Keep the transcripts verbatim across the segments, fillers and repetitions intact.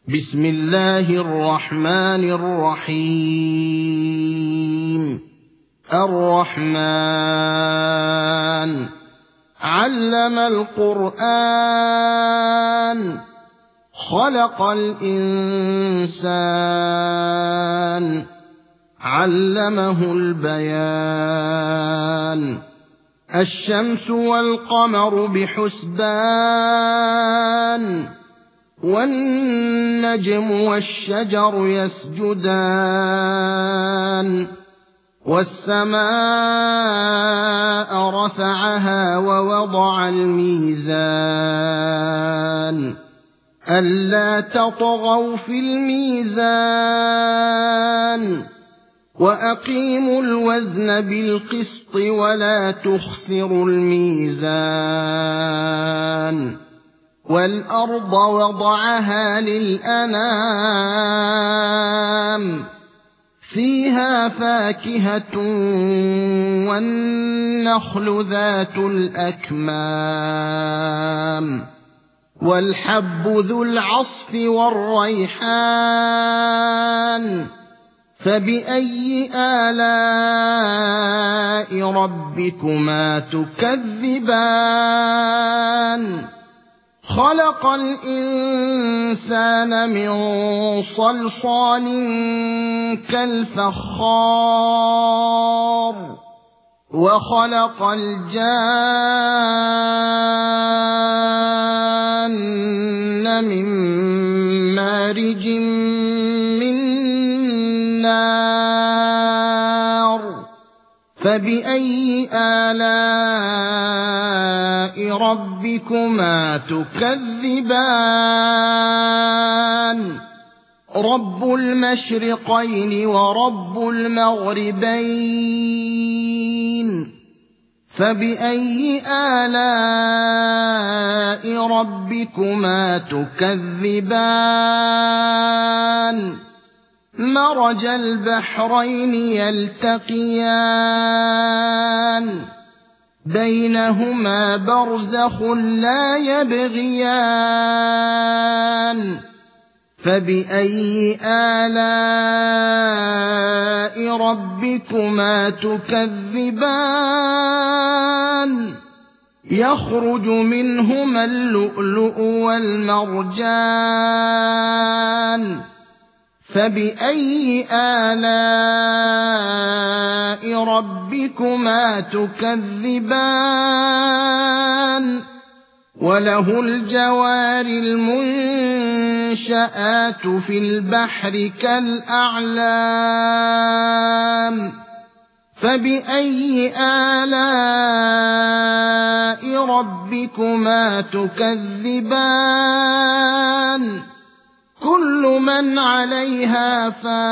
بسم الله الرحمن الرحيم الرحمن علم القرآن خلق الإنسان علمه البيان الشمس والقمر بحسبان والنجم والشجر يسجدان والسماء رفعها ووضع الميزان ألا تطغوا في الميزان وأقيموا الوزن بالقسط ولا تخسروا الميزان والأرض وضعها للأنام فيها فاكهة والنخل ذات الأكمام والحب ذو العصف والريحان فبأي آلاء ربكما تكذبان خلق الإنسان من صلصال كالفخار وخلق الجان من مارج من نار فبأي آلاء ربكما تكذبان رب المشرقين ورب المغربين فبأي آلاء ربكما تكذبان مرج البحرين يلتقيان بينهما برزخ لا يبغيان فبأي آلاء ربكما تكذبان يخرج منهما اللؤلؤ والمرجان فبأي آلاء ربكما تكذبان وله الجوار المنشآت في البحر كالأعلام فبأي آلاء ربكما تكذبان كل من عليها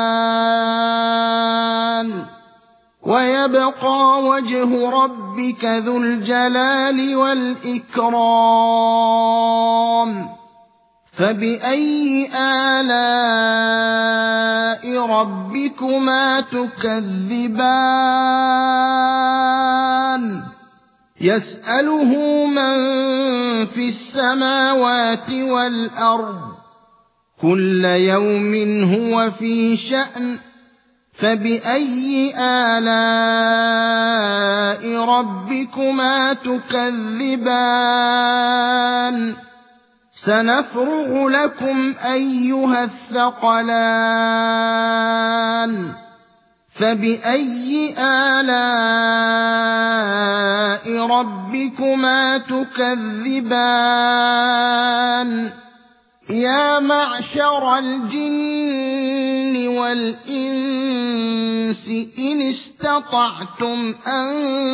فان ويبقى وجه ربك ذو الجلال والإكرام فبأي آلاء ربكما تكذبان يسأله من في السماوات والأرض كل يوم هو في شأن فبأي آلاء ربكما تكذبان سنفرغ لكم أيها الثقلان فبأي آلاء ربكما تكذبان يا معشر الجن والإنس إن استطعتم أن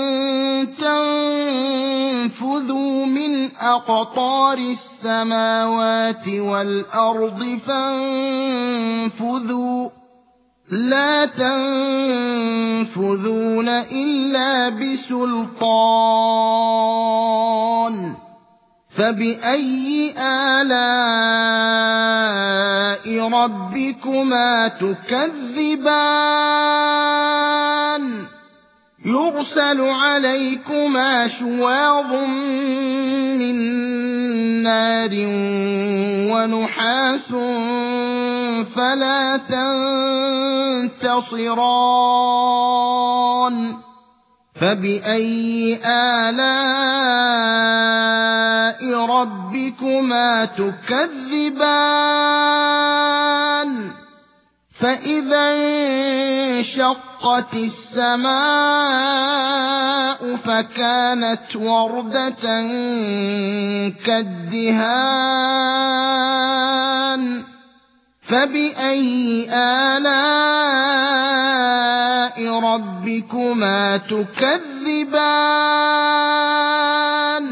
تنفذوا من أقطار السماوات والأرض فانفذوا لا تنفذون إلا بسلطان فبأي آلاء ربكما تكذبان يرسل عليكما شواظ من نار ونحاس فلا تنتصران فبأي آلاء ربكما تكذبان فإذا انشقت السماء فكانت وردة كالدهان فبأي آلاء ربكما تكذبان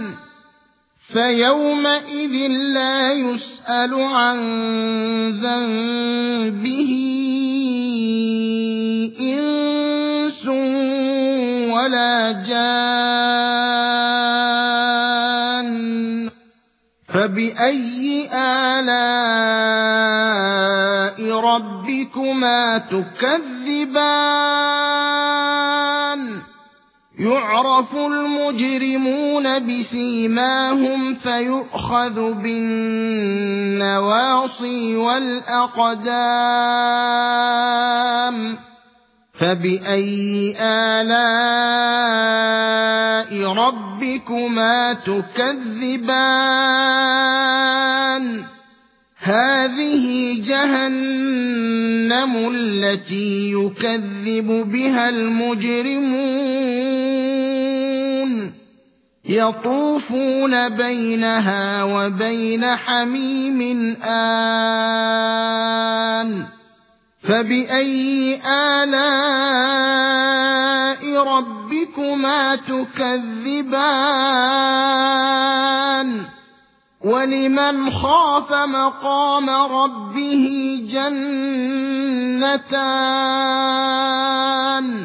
فيومئذ لا يسأل عن ذنبه إنس ولا جان فبأي آلاء ربكما تكذبان يعرف المجرمون بسيماهم فيؤخذ بالنواصي والأقدام فبأي آلاء ربكما تكذبان هذه جهنم التي يكذب بها المجرمون يطوفون بينها وبين حميم آن فبأي آلاء ربكما تكذبان ولمن خاف مقام ربه جنتان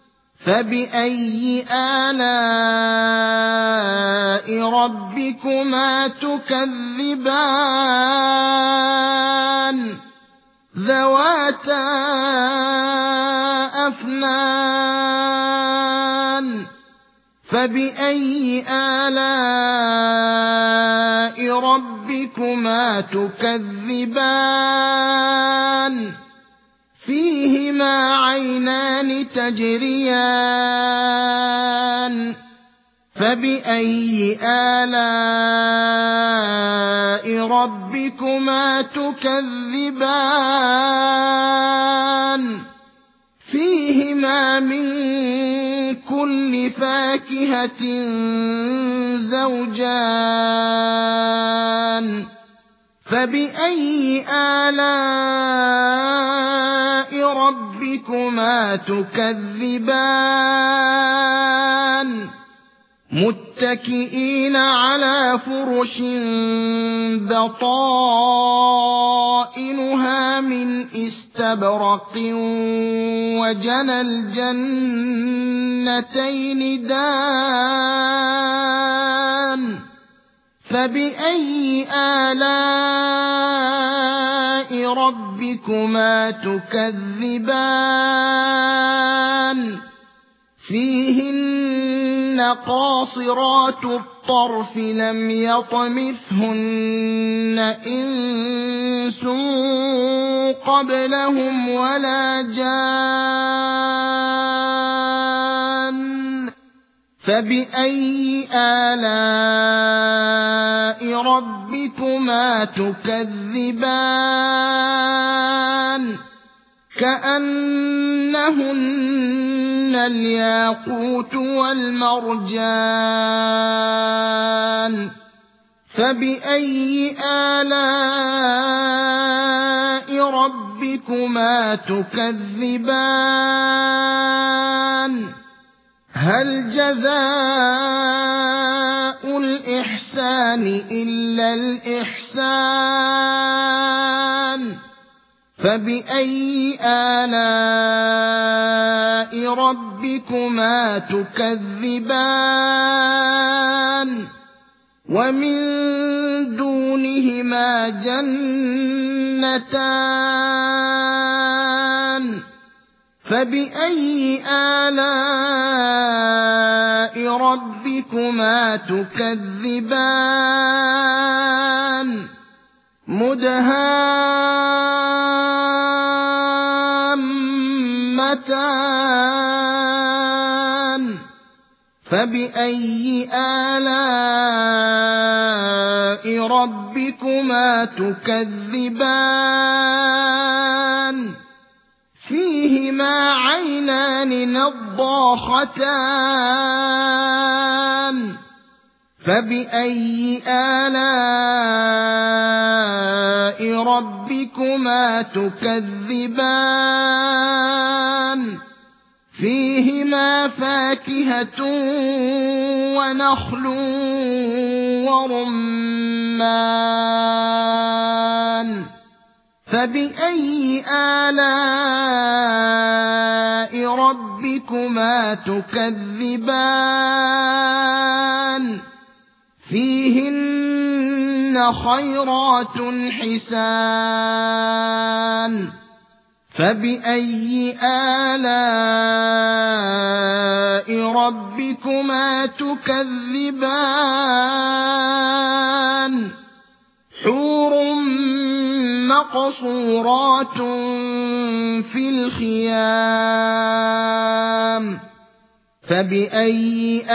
فبأي آلاء ربكما تكذبان ذواتا أفنان فبأي آلاء ربكما تكذبان فيهما عينان تجريان فبأي آلاء ربكما تكذبان فيهما من كل فاكهة زوجان فبأي آلاء ربكما تكذبان متكئين على فرش بطائنها من استبرق وجنى الجنتين دان فبأي آلاء ربكما تكذبان فيهن قاصرات الطرف لم يطمثهن إنس قبلهم ولا جان فبأي آلاء ربكما تكذبان كأنهن الياقوت والمرجان فبأي آلاء ربكما تكذبان هل جزاء الإحسان إلا الإحسان فبأي آلاء ربكما تكذبان ومن دونهما جنتان فبأي آلاء ربكما تكذبان مدهامتان فبأي آلاء ربكما تكذبان فيهما عينان نضاختان فبأي آلاء ربكما تكذبان فيهما فاكهة ونخل ورمان فبأي آلاء ربكما تكذبان فيهن خيرات حسان فبأي آلاء ربكما تكذبان حور مقصورات في الخيام فبأي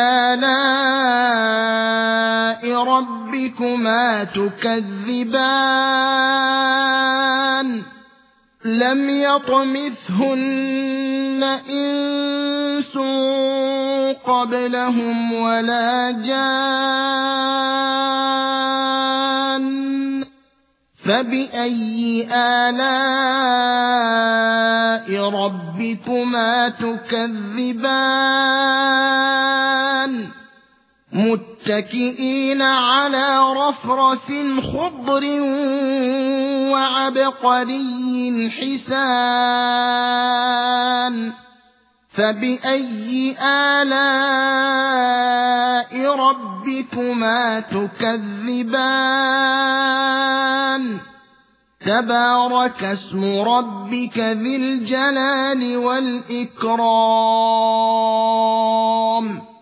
آلاء ربكما تكذبان لم يطمثهن إنس قبلهم ولا جان فبأي آلاء ربكما تكذبان متكئين على رفرف خضر وعبقري حسان فبأي آلاء ربكما تكذبان تبارك اسم ربك ذي الجلال والإكرام